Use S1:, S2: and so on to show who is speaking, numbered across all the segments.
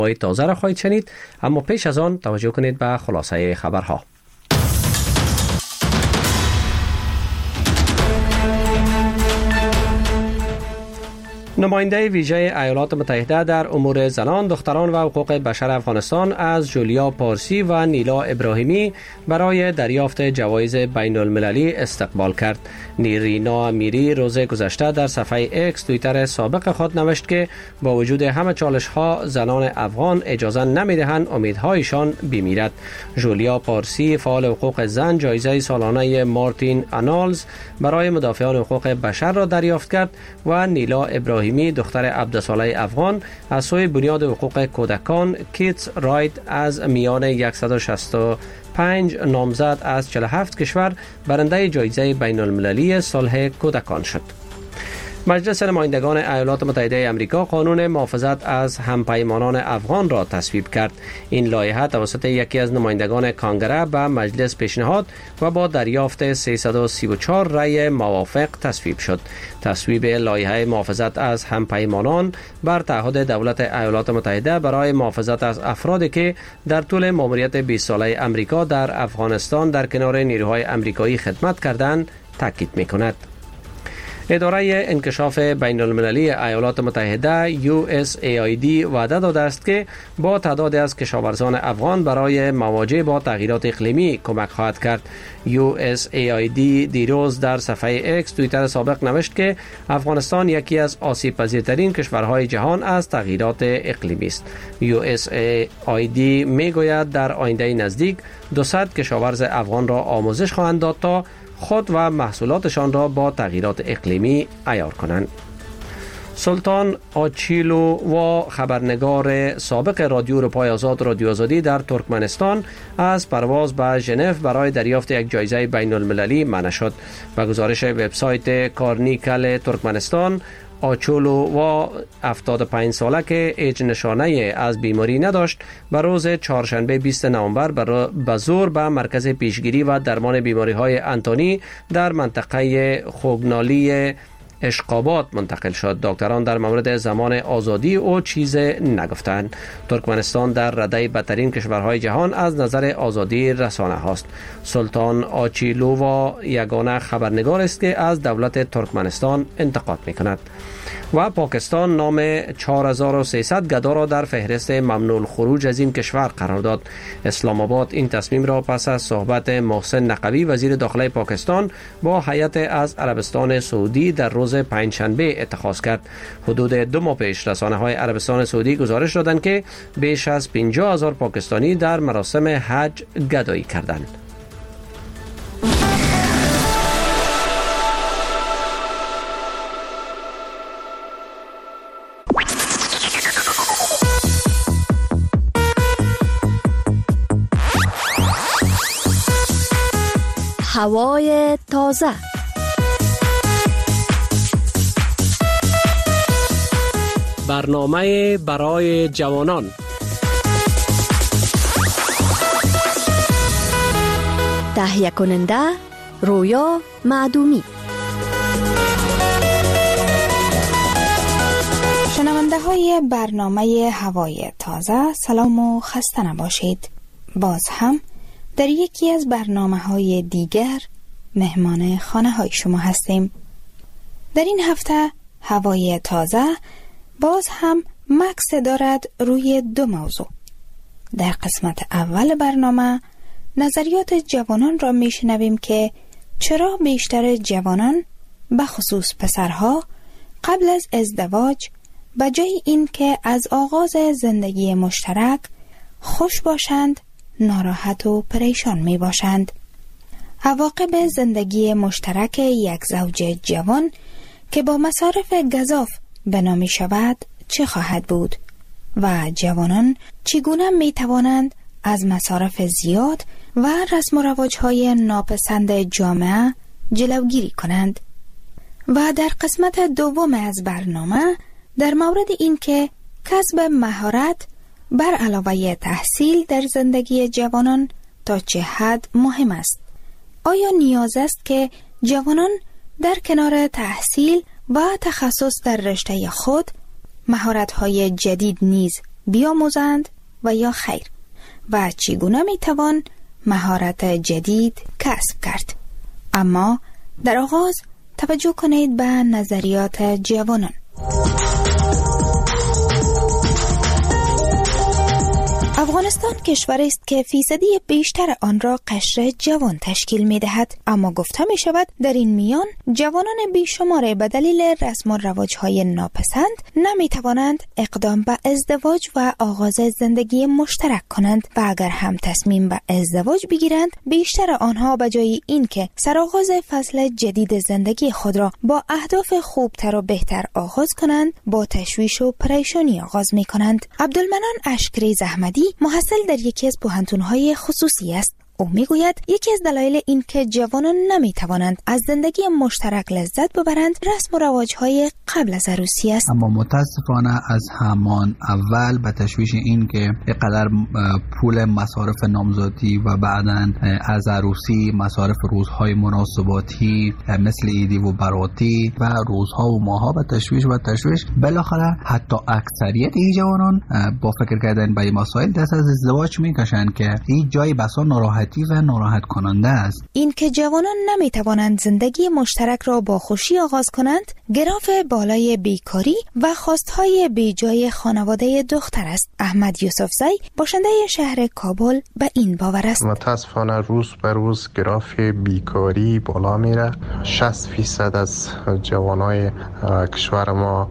S1: تازه را خواهید شنید، اما پیش از آن توجه کنید به خلاصه خبرها. نماینده ویژه ایالات متحده در امور زنان، دختران و حقوق بشر افغانستان از جولیا پارسی و نیلا ابراهیمی برای دریافت جوایز بین المللی استقبال کرد. نیرینا امیری روز گذشته در صفحه اکس توییتر سابق خود نوشت که با وجود همه چالش ها زنان افغان اجازه نمیدهند امیدهایشان بمیرد. جولیا پارسی فعال حقوق زن جایزه سالانه مارتین آنالز برای مدافعان حقوق بشر را دریافت کرد و نیلا ابراهیمی دختر عبدالصالح افغان از سوی بنیاد حقوق کودکان کیدز رایت از میان 165 نامزد از 47 کشور برنده جایزه بین المللی صلح کودکان شد. مجلس نمایندگان ایالات متحده آمریکا قانون محافظت از همپیمانان افغان را تصویب کرد. این لایحه توسط یکی از نمایندگان کانگره به مجلس پیشنهاد و با دریافت 334 رأی موافق تصویب شد. تصویب لایحه محافظت از همپیمانان بر تعهد دولت ایالات متحده برای محافظت از افرادی که در طول ماموریت 20 ساله آمریکا در افغانستان در کنار نیروهای آمریکایی خدمت کردند تاکید می‌کند. اداره انکشاف بین المللی ایالات متحده USAID وعده داده است که با تعدادی از کشاورزان افغان برای مواجهه با تغییرات اقلیمی کمک خواهد کرد. USAID دیروز در صفحه اکس توییتر سابق نوشت که افغانستان یکی از آسیب پذیرترین کشورهای جهان از تغییرات اقلیمی است. USAID میگوید در آینده نزدیک 200 کشاورز افغان را آموزش خواهند داد تا خود و محصولاتشان را با تغییرات اقلیمی عیار کنند. سلطان آچیلو و خبرنگار سابق رادیو اروپای آزاد رادیو آزادی در ترکمنستان از پرواز به ژنو برای دریافت یک جایزه بین المللی منع شد. به گزارش وبسایت کارنیکل ترکمنستان، آچولو و 75 ساله که هیچ نشانه از بیماری نداشت به روز چهارشنبه 20 نوامبر به زور به مرکز پیشگیری و درمان بیماری های انتونی در منطقه خوگنالی اشقابات منتقل شد. دکتران در مورد زمان آزادی او چیز نگفتند. ترکمنستان در رده بدترین کشورهای جهان از نظر آزادی رسانه هاست. سلطان آچیلووا یگانه خبرنگار است که از دولت ترکمنستان انتقاد می‌کند. و پاکستان نام 4300 گدا را در فهرست ممنوع الخروج از این کشور قرار داد. اسلام آباد این تصمیم را پس از صحبت محسن نقوی وزیر داخلی پاکستان با هیئت از عربستان سعودی در روز پنجشنبه اتخاذ کرد. حدود 2 ماه پیش رسانه‌های عربستان سعودی گزارش دادند که بیش از 50,000 پاکستانی در مراسم حج گدایی کردند.
S2: هوای تازه.
S1: برنامه برای جوانان.
S2: تهیه کننده رویا معدومی.
S3: شنونده های برنامه هوای تازه، سلام و خسته نباشید. باز هم در یکی از برنامه‌های دیگر مهمان خانه‌های شما هستیم. در این هفته هوای تازه باز هم مکس دارد روی 2 موضوع. در قسمت اول برنامه نظریات جوانان را میشنویم که چرا بیشتر جوانان به خصوص پسرها قبل از ازدواج به جای این که از آغاز زندگی مشترک خوش باشند ناراحت و پریشان می باشند. عواقب زندگی مشترک یک زوج جوان که با مصارف گزاف بنا می شود چه خواهد بود و جوانان چگونه می توانند از مصارف زیاد و رسم و رواج‌های ناپسند جامعه جلوگیری کنند. و در قسمت دوم از برنامه در مورد این که کسب مهارت بر علاوه تحصیل در زندگی جوانان تا چه حد مهم است. آیا نیاز است که جوانان در کنار تحصیل و تخصص در رشته خود مهارت‌های جدید نیز بیاموزند و یا خیر و چگونه میتوان مهارت جدید کسب کرد. اما در آغاز توجه کنید به نظریات جوانان. افغانستان کشوری است که فیصدی بیشتر آن را قشر جوان تشکیل می دهد، اما گفته می شود در این میان جوانان بیشمار به دلیل رسم و رواج‌های ناپسند نمی توانند اقدام به ازدواج و آغاز زندگی مشترک کنند و اگر هم تصمیم به ازدواج بگیرند بیشتر آنها به جای اینکه سرآغاز فصل جدید زندگی خود را با اهداف خوبتر و بهتر آغاز کنند با تشویش و پریشانی آغاز می کنند. عبدالمنان اشکری زحمدی محصل در یکی از پوهنتون‌های خصوصی است. او میگوید یکی از دلایل این که جوانان نمیتوانند از زندگی مشترک لذت ببرند رسم و رواج‌های قبل از عروسی است.
S4: اما متاسفانه از همان اول به تشویش این که اینقدر پول مصارف نامزادی و بعداً از عروسی مصارف روزهای مناسباتی مثل عیدی و براتی و روزها و ماها به تشویش بالاخره حتی اکثریت این جوانان با فکر کردن به این مسائل دست از ازدواج میکشند که این جای بسا ناراحتی و ناراحت کننده است.
S3: این که جوانان نمیتوانند زندگی مشترک را با خوشی آغاز کنند گراف بالای بیکاری و خواستهای بیجای خانواده دختر است. احمد یوسفزی باشنده شهر کابل به این باور است.
S5: متاسفانه روز به روز گراف بیکاری بالا میره. 60% از جوانای کشور ما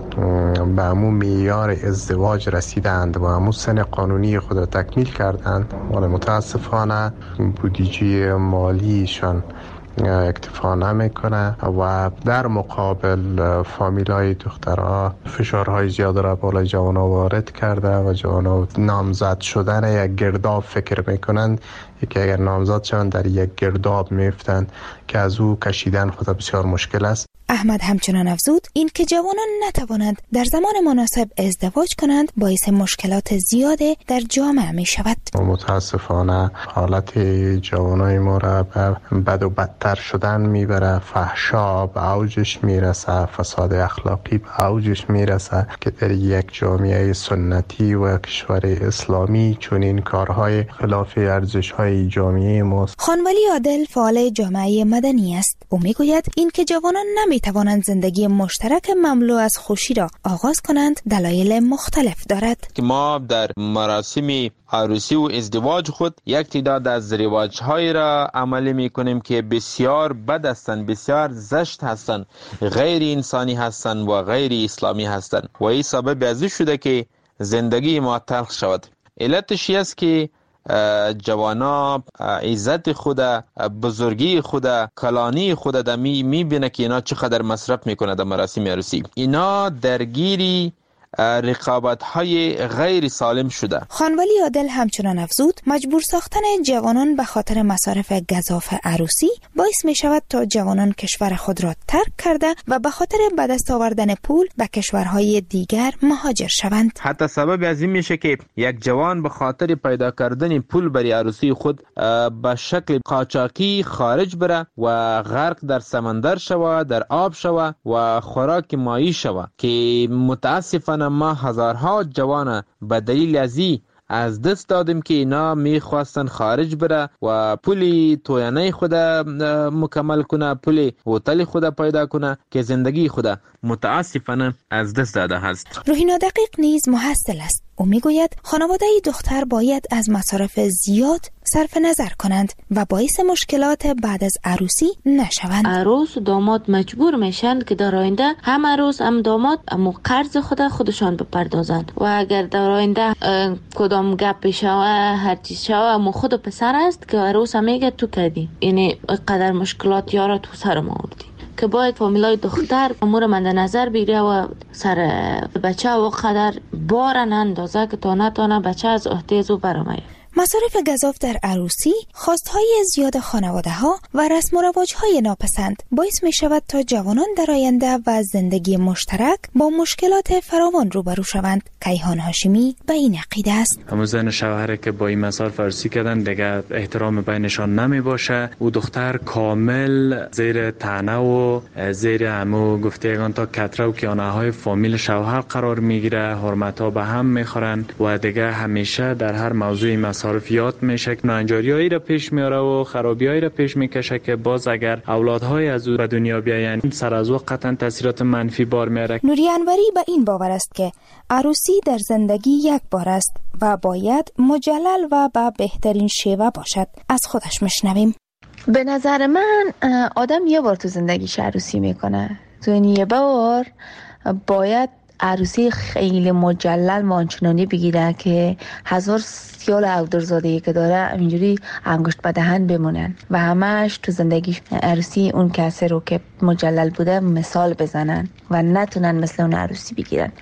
S5: به همون معیار ازدواج رسیدند و همون سن قانونی خود را تکمیل کردند، ولی متاسفانه بودجه مالیشان اکتفا نمیکنه و در مقابل فامیلای دخترها فشارهای زیاد را بالای جوانا وارد کرده و جوانا نامزد شدن یک گرداب فکر میکنند که اگر نامزد شوند در یک گرداب میفتند که از او کشیدن خود بسیار مشکل است.
S3: احمد همچنان افزود این که جوانان نتوانند در زمان مناسب ازدواج کنند باعث مشکلات زیاده در جامعه می شود.
S5: متاسفانه حالت جوانای ما را به بد و بدتر شدن میبره. فحشا به اوجش میرسه، فساد اخلاقی به اوجش میرسه که در یک جامعه سنتی و کشور اسلامی چون این کارهای خلاف ارزش‌های جامعه ماست.
S3: خانولی عادل فعال جامعه مدنی است. او میگوید این که جوانان توانند زندگی مشترک مملو از خوشی را آغاز کنند دلایل مختلف دارد.
S6: که ما در مراسم عروسی و ازدواج خود یک تعداد از رواج‌های را عملی می‌کنیم که بسیار بد هستند، بسیار زشت هستند، غیر انسانی هستند و غیر اسلامی هستند و این سبب از شده که زندگی ما تلخ شود. علتش است که جوانا عزت خود، بزرگی خود، کلانی خود در میبینه که اینا چقدر مصرف میکنه در مراسم عروسی. اینا درگیری رقابت‌های غیر سالم شده.
S3: خانولی عادل همچنان افزود مجبور ساختن جوانان به خاطر مصارف گزاف عروسی باعث می شود تا جوانان کشور خود را ترک کرده و به خاطر به دست آوردن پول به کشورهای دیگر مهاجر شوند.
S6: حتی سبب از این میشه که یک جوان به خاطر پیدا کردن پول برای عروسی خود به شکل قاچاقی خارج بره و غرق در سمندر شوه، در آب شوه و خوراک مایی شوه که متاسفانه ما هزارها جوان به دلیل از دست دادیم که اینا میخواستن خارج بره و پولی تویانه خود مکمل کنه، پولی هتل خود پیدا کنه که زندگی خود متاسفانه از دست داده هست.
S3: روحینا دقیق نیز محصل است. او میگوید خانواده دختر باید از مصارف زیاد صرف نظر کنند و باعث مشکلات بعد از عروسی نشوند.
S7: عروس و داماد مجبور میشن که در آینده هم عروس هم داماد امو قرض خودشان بپردازند و اگر در آینده کدام گپ شوه هر چیز شوه امو خود پسر است که عروس میگه تو کردی، یعنی قدر مشکلات یارا تو سرم آوردی که باید فامیلای دختر امور من در نظر بگیره و سر بچه و قدر بار نندازه که تا نتانه بچه از احتیاج و برامه.
S3: مصارف گزاف در عروسی، خواستهای زیاد خانواده‌ها و رسم و رواج‌های ناپسند باعث می‌شود تا جوانان در آینده و زندگی مشترک با مشکلات فراوان روبرو شوند. کیهان هاشمی به این عقیده است.
S8: همون زن شوهر که با این مصارف عروسی کردن دیگه احترام بینشان نمی باشه. او دختر کامل زیر طعنه و زیر همو گفتگان تا کتره و کیانه های فامیل شوهر قرار میگیره، حرمت ها به هم میخورن و دیگه همیشه در هر موضوع مصارف یاد میشه که ناانجاریایی را پیش میاره و خرابیایی را پیش میکشه که باز اگر اولادهای از او به دنیا بیاین سر از وقت قطعا تاثیرات منفی بار میاره.
S3: نوری انوری به این باور است که عروسی در زندگی یک بار است و باید مجلل و به بهترین شیوه باشد. از خودش میشنویم.
S7: به نظر من آدم یه بار تو زندگیش عروسی میکنه، تو این یه بار باید عروسی خیلی مجلل مانچنانی بگیره که 1000 سیال اودرزادهی که داره اینجوری انگشت به دهن بمونن و همش تو زندگیش عروسی اون کسی رو که مجلل بوده مثال بزنن و نتونن مثل اون عروسی بگیرن.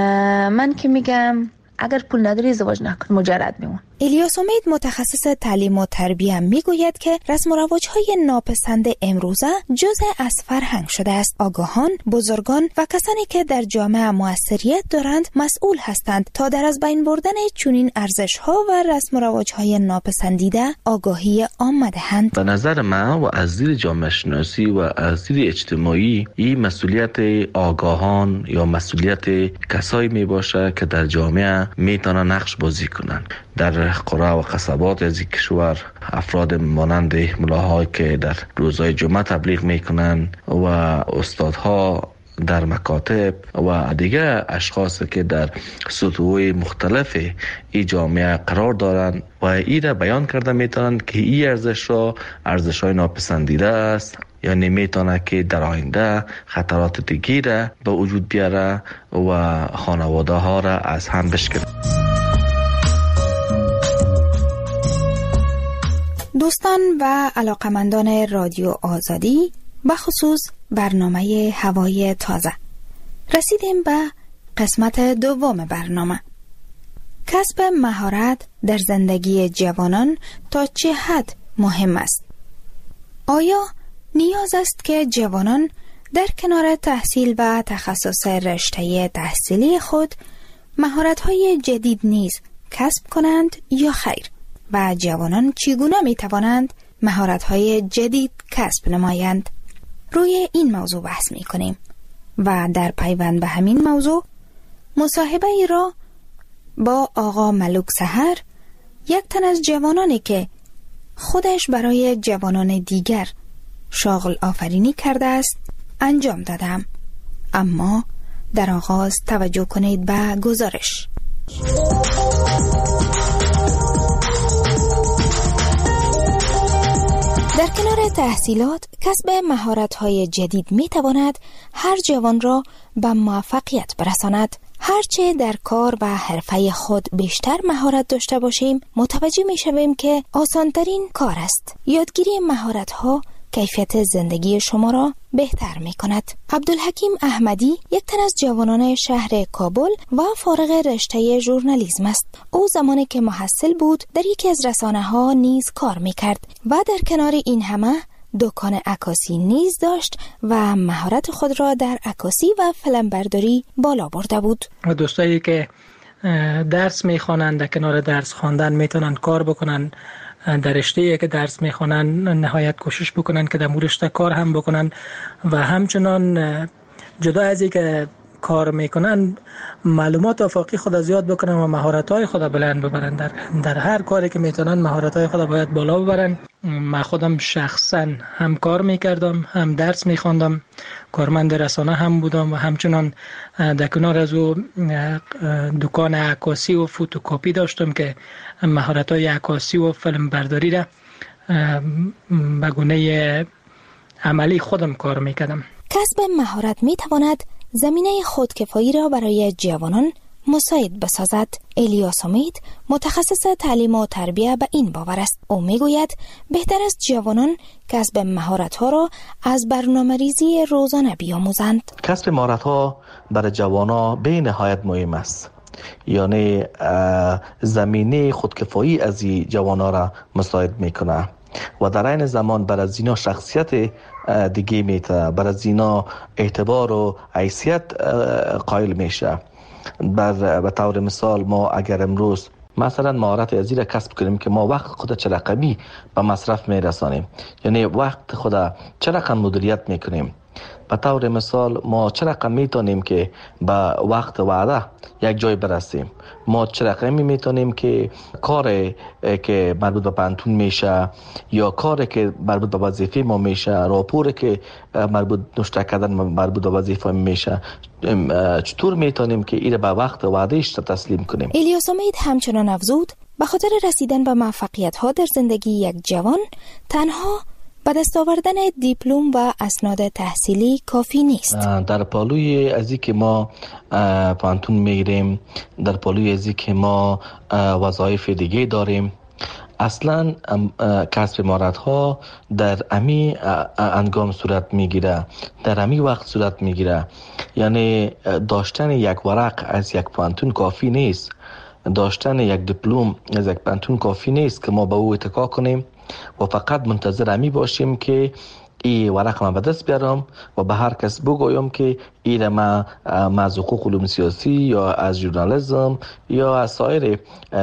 S7: من که میگم اگر پول نداری ازدواج نکن، مجرد بمون.
S3: الیاس امید متخصص تعلیم و تربیه میگوید که رسم و رواج‌های ناپسند امروزه جزء از فرهنگ شده است. آگاهان، بزرگان و کسانی که در جامعه موثریت دارند مسئول هستند تا در از بین بردن چنین ارزش‌ها و رسم و رواج‌های ناپسندیده آگاهی عامه دهند.
S9: به نظر من و از دید جامعه شناسی و از دید اجتماعی این مسئولیت آگاهان یا مسئولیت کسایی میباشه که در جامعه میتونن نقش بازی کنن. در قرى و قصبات از کشور افراد مانند ملاهایی که در روزهای جمعه تبلیغ میکنن و استادها در مکاتب و دیگه اشخاص که در سطوح مختلف این جامعه قرار دارن و این را بیان کرده میتونن که این ارزش‌های ناپسندیده است، یعنی میتونه که در آینده خطرات دیگه را به وجود بیاره و خانواده ها را از هم بشکنه.
S3: دوستان و علاقمندان رادیو آزادی، بخصوص برنامه هوای تازه، رسیدیم به قسمت دوم برنامه. کسب مهارت در زندگی جوانان تا چه حد مهم است؟ آیا نیاز است که جوانان در کنار تحصیل و تخصص رشته تحصیلی خود مهارت‌های جدید نیز کسب کنند یا خیر؟ و جوانان چگونه می توانند مهارت‌های جدید کسب نمایند؟ روی این موضوع بحث می کنیم و در پیوند به همین موضوع مصاحبه ای را با آقا ملوک سحر، یک تن از جوانانی که خودش برای جوانان دیگر شاغل آفرینی کرده است انجام دادم. اما در آغاز توجه کنید به گزارش. در کنار تحصیلات، کسب مهارت‌های جدید می‌تواند هر جوان را به موفقیت برساند. هرچه در کار و حرفه خود بیشتر مهارت داشته باشیم، متوجه می‌شویم که آسان‌ترین کار است. یادگیری مهارت‌ها کیفیت زندگی شما را بهتر می کند. عبدالحکیم احمدی یک تن از جوانان شهر کابل و فارغ رشته ژورنالیسم است. او زمانی که محصل بود در یکی از رسانه‌ها نیز کار می کرد و در کنار این همه دکان عکاسی نیز داشت و مهارت خود را در عکاسی و فیلمبرداری بالا برده بود.
S10: دوستایی که درس می خوانند در کنار درس خواندن میتونن کار بکنن، در رشته‌ای که درس میخونن نهایت کوشش بکنن که در مورد رشته کار هم بکنن و همچنان جدا از اینکه کار میکنن معلومات آفاقی خود زیاد بکنن و مهارت‌های خود بلند ببرن. در هر کاری که میتونن مهارت‌های خود باید بالا ببرن. من خودم شخصا هم کار میکردم، هم درس میخواندم، کارمند رسانه هم بودم و همچنان در کنار از او دکان عکاسی و فوتوکپی داشتم که مهارت‌های عکاسی و فیلم برداری را به گونه عملی خودم کار میکردم.
S3: کسب مهارت میتواند زمینه خودکفایی را برای جوانان مساعد بسازد. الیاس امید متخصص تعلیم و تربیه به این باور است. او میگوید بهتر است جوانان کسب مهارت‌ها را از برنامه‌ریزی روزانه بیاموزند.
S9: کسب مهارت‌ها برای جوانان به نهایت مهم است. یعنی زمینه خودکفایی از این جوانا را مساعد میکنه و در این زمان بر از اینا شخصیت دیگه میته، بر از اینا اعتبار و حیثیت قائل میشه. به طور مثال ما اگر امروز مثلا مهارت ازی را کسب کنیم که ما وقت خود چه رقمی به مصرف میرسانیم، یعنی وقت خود چه رقم مدیریت میکنیم. به طور مثال ما چه رقم میتونیم که به وقت وعده یک جای برسیم، ما چه رقمی میتونیم که کار که مربوط به پانتون میشه یا کاری که مربوط به وظیفه ما میشه، راپوری که مربوط نشته کردن مربوط به وظیفه میشه، چطور میتونیم که این به وقت وعدهش تسلیم کنیم.
S3: الیاس امید همچنان افزود به خاطر رسیدن به موفقیت ها در زندگی یک جوان تنها به دست آوردن دیپلم و اسناد تحصیلی کافی نیست.
S9: در پالوی ازی که ما پانتون میگیریم، در پالوی ازی که ما وظایف دیگه داریم، اصلا کسب مهارت ها در امی انگام صورت میگیره، در امی وقت صورت میگیره. یعنی داشتن یک ورق از یک پانتون کافی نیست، داشتن یک دیپلم از یک پانتون کافی نیست که ما به او اتکا کنیم و فقط منتظر امی باشیم که این ورق ما به دست بیارم و به هر کس بگویم که این ما از حقوق علوم سیاسی یا از ژورنالیسم یا از سایر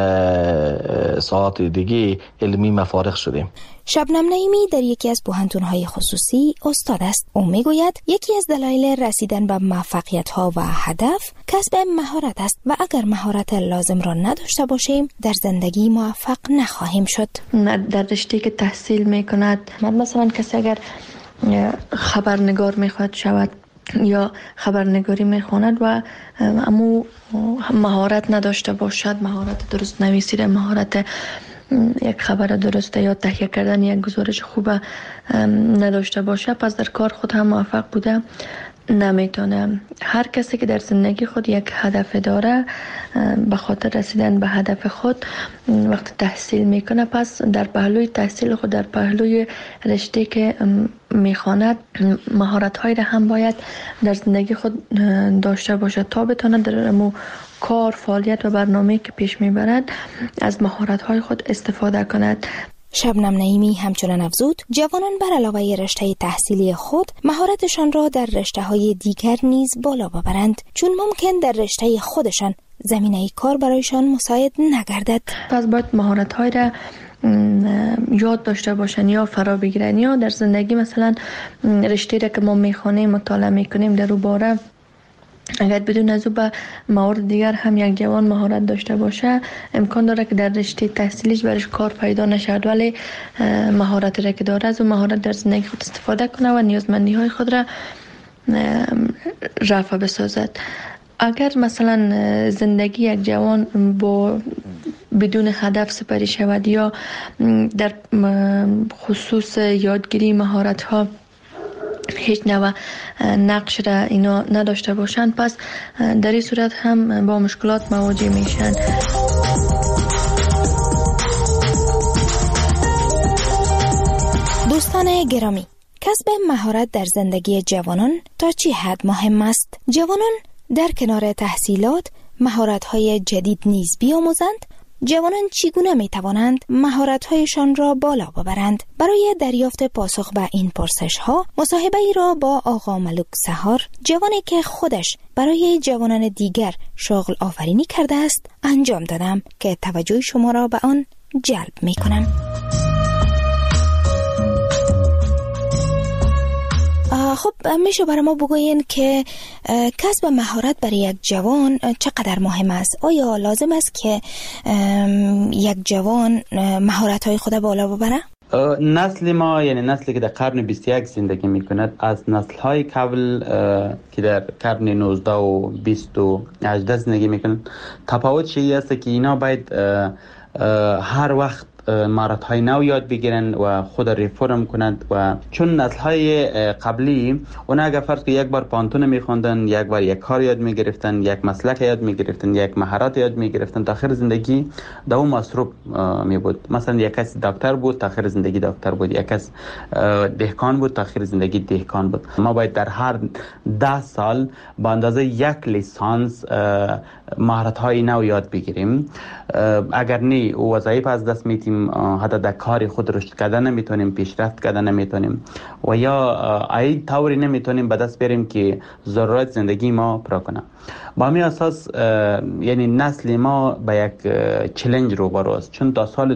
S9: ساعات دیگه علمی مفارغ شدیم.
S3: شبنم نعیمی در یکی از پوهنتون‌های خصوصی استاد است. او میگوید یکی از دلایل رسیدن به موفقیت‌ها و هدف کسب مهارت است و اگر مهارت لازم را نداشته باشیم در زندگی موفق نخواهیم شد.
S11: در رشته که تحصیل میکند، مثلا کسی اگر خبرنگار میخواد شود یا خبرنگاری میخواند و اما مهارت نداشته باشد، مهارت درست نویسیدن، مهارت یک خبر درسته یا تهیه کردن یک گزارش خوب نداشته باشه، پس در کار خود هم موفق بوده نمیتونه. هر کسی که در زندگی خود یک هدف داره، به خاطر رسیدن به هدف خود وقت تحصیل میکنه، پس در پهلوی تحصیل خود، در پهلوی رشته که میخواند، مهارت هایی را هم باید در زندگی خود داشته باشه تا بتونه در کار، فعالیت و برنامه‌ای که پیش میبرد از مهارت های خود استفاده کند.
S3: شبنم نعیمی همچنان افزود جوانان بر علاوه رشته تحصیلی خود مهارتشان را در رشته‌های دیگر نیز بالا ببرند، چون ممکن در رشته خودشان زمینه کار برایشان مساعد نگردد.
S11: پس باید مهارت‌های را یاد داشته باشن یا فرا بگیرن، یا در زندگی مثلا رشته را که ما میخوانیم، مطالعه میکنیم در اون باره اگر بدون از او به موارد دیگر هم یک جوان مهارت داشته باشه، امکان داره که در رشته تحصیلیش برش کار پیدا نشد، ولی مهارت را که داره از اون مهارت در زندگی خود استفاده کنه و نیازمندی های خود را رفع بسازد. اگر مثلا زندگی یک جوان بدون هدف سپری شود یا در خصوص یادگیری مهارت ها هیچ نوع نقش را اینا نداشته باشند، پس در این صورت هم با مشکلات مواجه میشن.
S3: دوستان گرامی، کسب مهارت در زندگی جوانان تا چه حد مهم است؟ جوانان در کنار تحصیلات مهارت‌های جدید نیز بیاموزند. جوانان چگونه می توانند مهارت‌هایشان را بالا ببرند؟ برای دریافت پاسخ به این پرسش‌ها مصاحبه‌ای را با آقا ملک سحار، جوانی که خودش برای جوانان دیگر شغل آفرینی کرده است، انجام دادم که توجه شما را به آن جلب می‌کنم. خب میشه برای ما بگوین که کسب مهارت برای یک جوان چقدر مهم است؟ آیا لازم است که یک جوان مهارت‌های خود بالا ببره؟
S12: نسل ما، یعنی نسلی که در قرن 21 زندگی میکند، از نسل‌های قبل که در قرن 19 و 20 و 18 زندگی میکنند تفاوت چیزی است که اینا باید هر وقت مهارت های نو یاد بگیرن و خود ریفورم کنند. و چون نسل های قبلی اون اگر فرض که یک بار پانتون میخوندن، یک بار یک کار یاد میگرفتن، یک مسلک یاد میگرفتن، یک مهارت یاد میگرفتن، تا آخر زندگی در اون مصروف می بود. مثلا یک کس دکتر بود تا آخر زندگی دکتر بود، یک کس دهقان بود تا آخر زندگی دهقان بود. ما باید در هر 10 سال با اندازه یک لیسانس مهارت های نو یاد بگیریم. اگر نه وظایف از دست میتیم، حتی در کار خود رشد کردن نمیتونیم، پیشرفت کردن نمیتونیم و یا ای طوری نمیتونیم به دست بیاریم که ضرورت زندگی ما پورا کنه. با همین اساس یعنی نسل ما به یک چالش روبرو است، چون تا سال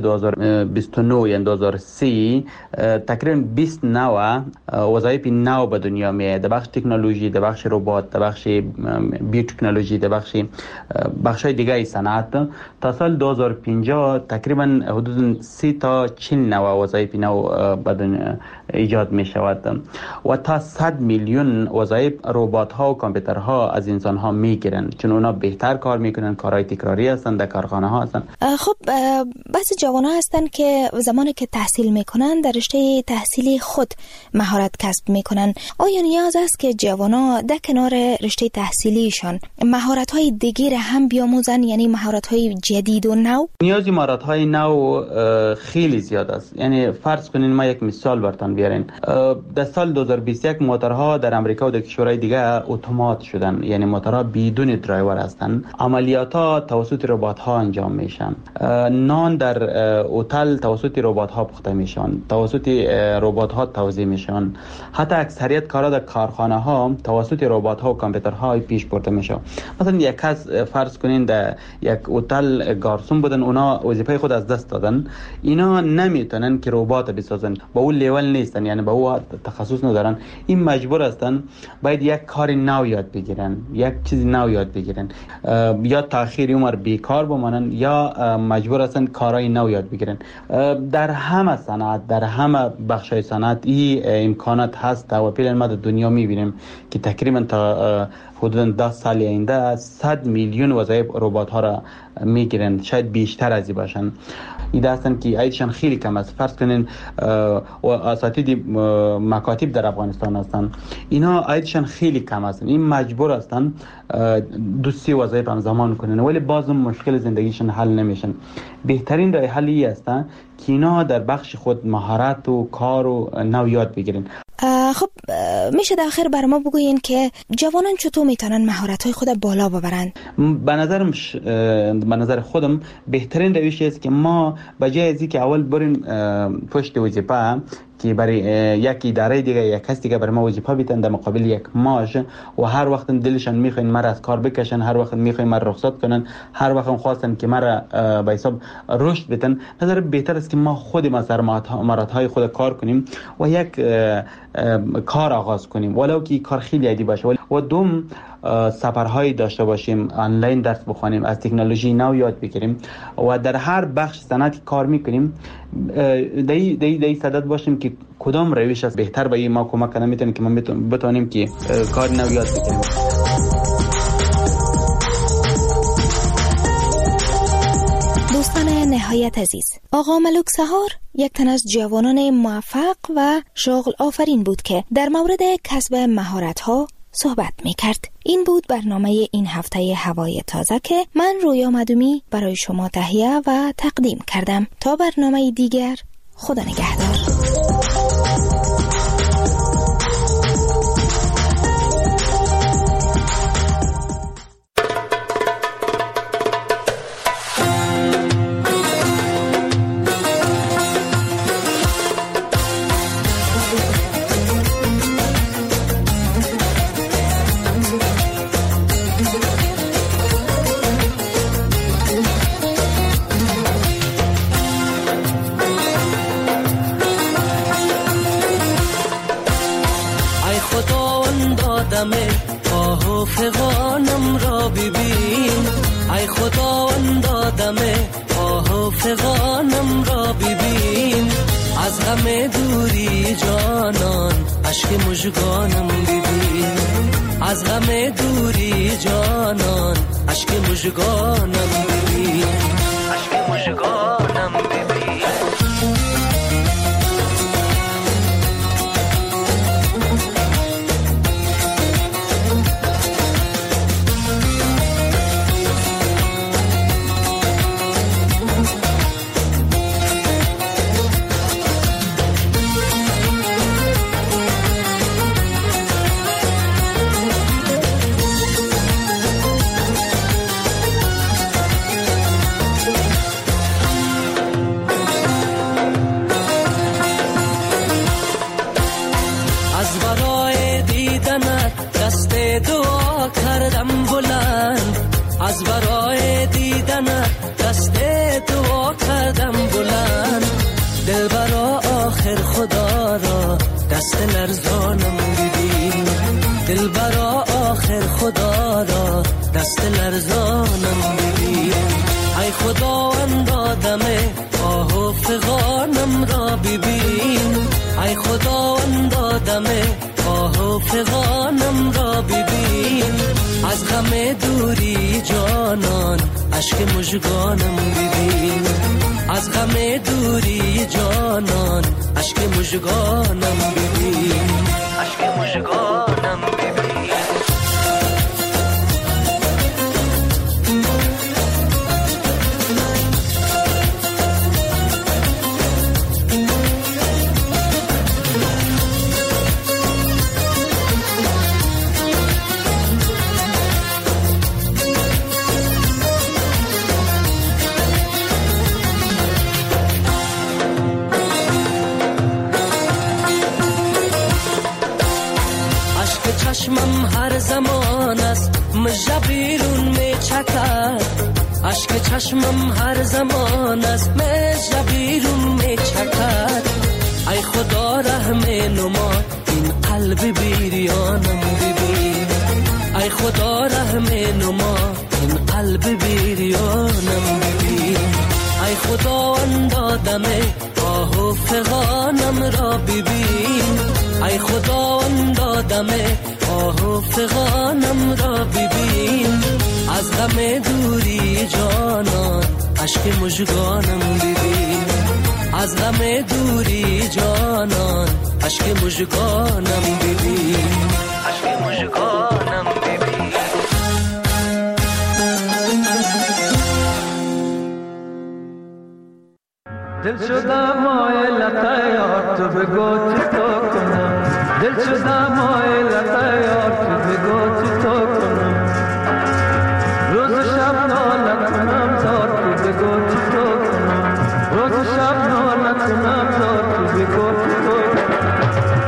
S12: 2029 یعنی 2030 تقریبا 20 نوع وظایف نو به دنیا میاد، در بخش تکنولوژی، در بخش ربات، در بخش بیوتکنولوژی، در بخش‌های دیگه صنعت. تا سال 2050 تقریبا حدود 30 تا 40 نوع وظایف نو به دنیا ایجاد می شود و تا 100 میلیون وظایف ربات ها و کامپیوترها از انسان ها میگیرن، چون اونا بهتر کار میکنن، کارهای تکراری هستن، در کارخانه ها هستن.
S3: خب بس جوان ها هستن که زمانی که تحصیل میکنن در رشته تحصیلی خود مهارت کسب میکنن. آیا نیاز است که جوان ها در کنار رشته تحصیلیشان مهارت های دیگر هم بیاموزن، یعنی مهارت های جدید و نو؟
S12: نیازی مهارت های نو خیلی زیاد است. یعنی فرض کنین ما یک مثال براتون بیارین. در سال 2021 موتورها در امریکا و در کشورهای دیگه اتومات شدن، یعنی موتورها بدون درایور هستن. عملیات‌ها توسط ربات‌ها انجام میشن. نان در هتل توسط ربات‌ها پخته میشن، توسط ربات‌ها توزیع میشن. حتی اکثریت کارا در کارخانه‌ها توسط ربات‌ها و کامپیوترها پیش برده میشه. مثلا یک کس فرض کنین در یک هتل گارسون بودن، اونا وظیفه خود از دست دادن. اینا نمیتونن که ربات بسازن، با اون لیول نیستن، یعنی با اون تخصص ندارن. این مجبور هستن باید یک کار نو یاد بگیرن، یک چیز نو یاد بگیرن، یا تاخیر عمر بیکار بمانن یا مجبور هستن کارهای نو یاد بگیرن. در همه صنعت، در همه بخش‌های صنعت این امکانات هست و فعلا ما در دنیا میبینیم که تقریبا تا حدود 10 سال آینده 100 میلیون وظایف ربات ها را میگیرن، شاید بیشتر از این باشن. ایده هستن که عیدشان خیلی کم است. فرض کنین اساتید مکاتب در افغانستان هستن، اینا عیدشان خیلی کم هستن. این مجبور هستن 2-3 وظایف همزمان کنن، ولی باز مشکل زندگیشون حل نمیشن. بهترین راه حلی است که اینا در بخش خود مهارت و کار و نو یاد بگیرن.
S3: خب میشه در آخر بر ما بگوین که جوانان چطور میتونن مهارت‌های خود بالا ببرن؟
S12: به نظر خودم بهترین روش است که ما بجای از اینکه اول بریم پشت وظیفه که برای یک اداره دیگه، یک کس دیگه برای ما وظیفه بیتن در مقابل یک معاش و هر وقت دلشان میخواین مرا از کار بکشن، هر وقت میخواین مرا رخصت کنن، هر وقت خواستن که مرا به حساب رشد بدن، نظر بهتر است که ما خود ما سر مهارت‌های خود کار کنیم و یک کار آغاز کنیم، ولو که کار خیلی عادی باشه. و دوم سفرهایی داشته باشیم، آنلاین درس بخونیم، از تکنولوژی نو یاد بگیریم و در هر بخش صنعتی کار میکنیم دی صدد باشیم که کدام روش است بهتر به ما کمک کنه، میتونه که ما بتونیم که کار نو یاد بگیریم.
S3: دوستان نهایت عزیز، آقا ملک سهار یک تن از جوانان موفق و شغل آفرین بود که در مورد کسب مهارت‌ها صحبت می‌کرد. این بود برنامه این هفته هوای تازه که من رویا مدومی برای شما تهیه و تقدیم کردم. تا برنامه دیگر، خدا نگهدار.
S13: فغانم را ببین، ای خداوند آدم آه فغانم را ببین، از غم دوری جانان عشق مژگانم ببین، از غم دوری جانان عشق مژگانم ببین، عشق مژگانم خدا را دست لرزانم ببین. ای خداوند آدم آه و فغانم را ببین. ای خداوند آدم آه و فغانم را ببین. از غم دوری جانان اشک مژگانم ببین. از غم دوری جانان اشک مژگانم ببین. اشک مژگانم ببین. چشمم هر زمان است مژه بیرون می چکد. اشک چشمم هر زمان است مژه بیرون می چکد. ای خدا رحم نما این قلب بیریانم ببین. ای خدا رحم نما این قلب بیریانم ببین. ای خداوند آدم آه و فغانم را ببین. ای خداوند آدم آه و فغانم را ببین. از غم دوری جانان اشک مژگانم ببین. از غم دوری جانان اشک مژگانم ببین. اشک مژگانم ببین.
S14: دل شدم مایلت یار تو بگو چی تو کنم. دل شدم مایلت یار تو بگو چی تو کنم. روز و شب ناله کنم زار تو بگو چی تو کنم. روز و شب ناله کنم زار تو بگو چی تو کنم.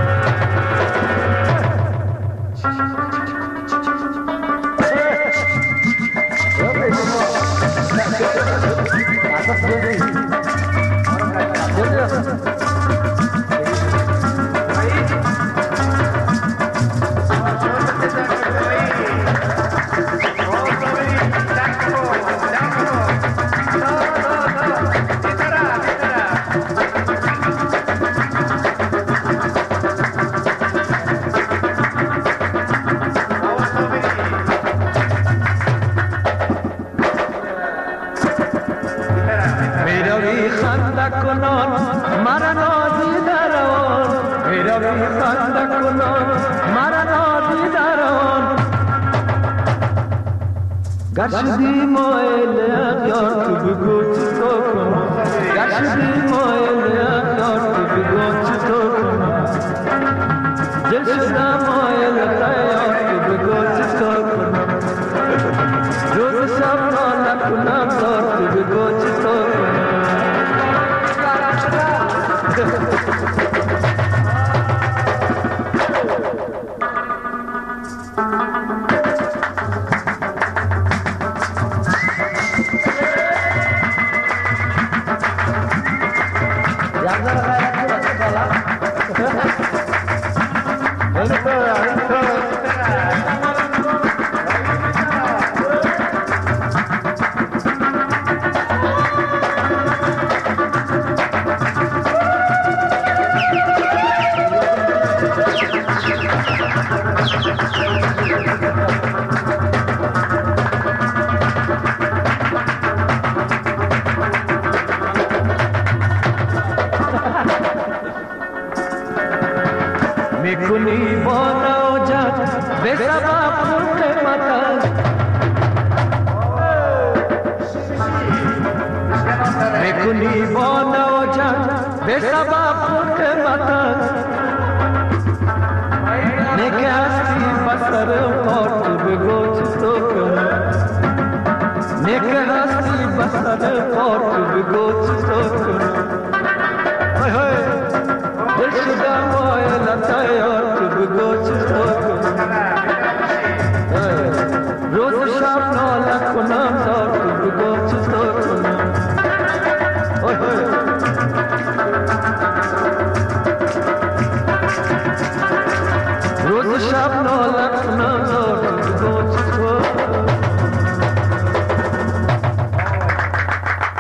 S14: گشتی مایل اغیار تو بگو چی تو کنم. گشتی مایل اغیار تو بگو چی تو کنم. دل شدم مایل اغیار تو بگو چی تو کنم. روز شب ناله کنم زار تو بگو چی تو کنم. میکنی با نوجت به سبب خود مطل. میکنی با نوجت به سبب خود مطل. نکه هستی بسر پارت بگو چی تو کنم. نکه هستی بسر پارت بگو چی تو کنم. های های دل شدم مایلت یار تو بگو چی تو کنم. روز شب ناله کنم